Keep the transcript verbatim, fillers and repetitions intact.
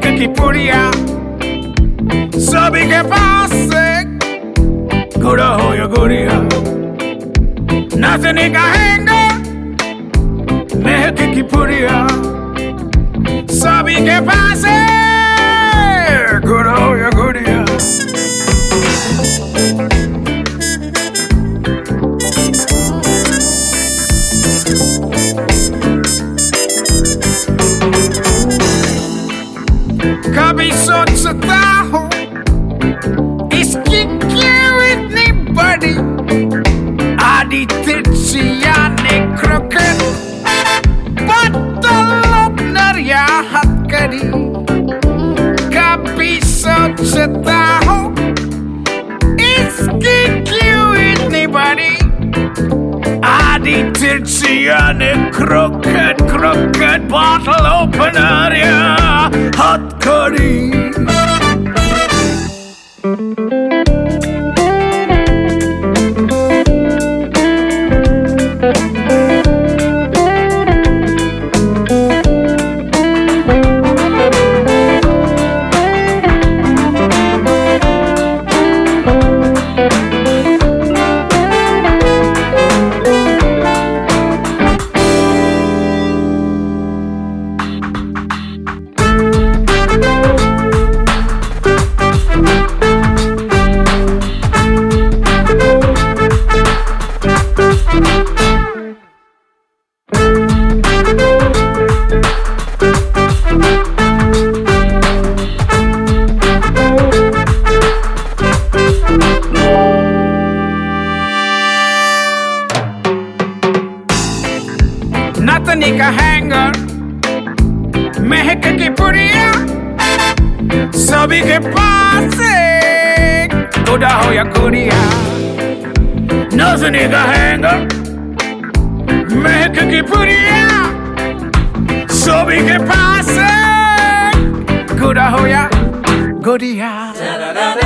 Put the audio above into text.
महक की पुड़िया सभी के पास से गुड़ा हो या गुड़िया नाचने का हैंगा महक की पुड़िया सभी के पास से गुड़ा हो या गुड़िया कभी सोचता हूँ इसकी क्यों इतनी बड़ी आधी तिरछी यानी क्रोकेट बदलो नरिया हथकड़ी कभी सोचता हूँ इसकी क्यों इतनी बड़ी आधी तिरछी यानी क्रोकेट क्रोकेट bottle opener या हथकड़ी नतनी का हैंगर महक की पुड़िया सभी के पास गुड़ा हो या गुड़िया नतनी का हैंगर महक की पुड़िया सभी के पास गुड़ा हो या गुड़िया